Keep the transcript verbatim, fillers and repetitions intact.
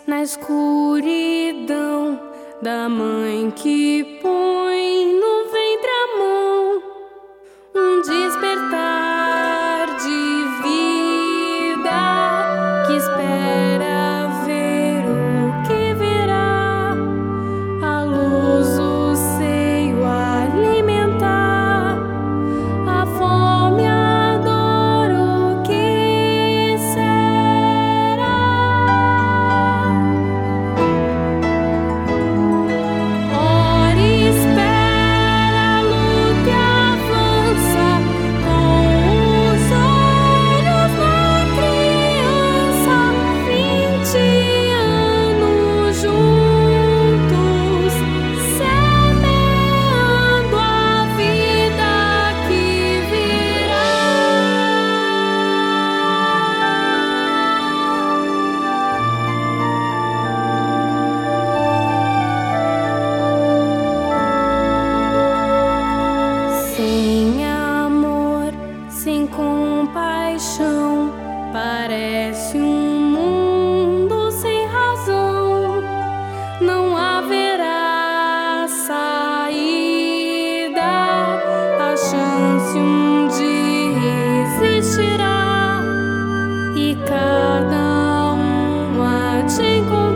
na escuridão da mãe que põe no ventre a mão, um despertar de vida que espera ver o que virá, a luz o seio alimentar, a fome, a dor, o que será. Ora, espera, luta e avança, com os olhos na criança, vinte anos juntos, semeando a vida que virá. Sem amor, sem compaixão, parece um mundo sem razão. Não haverá saída, a chance um dia existirá, e cada um há de encontrar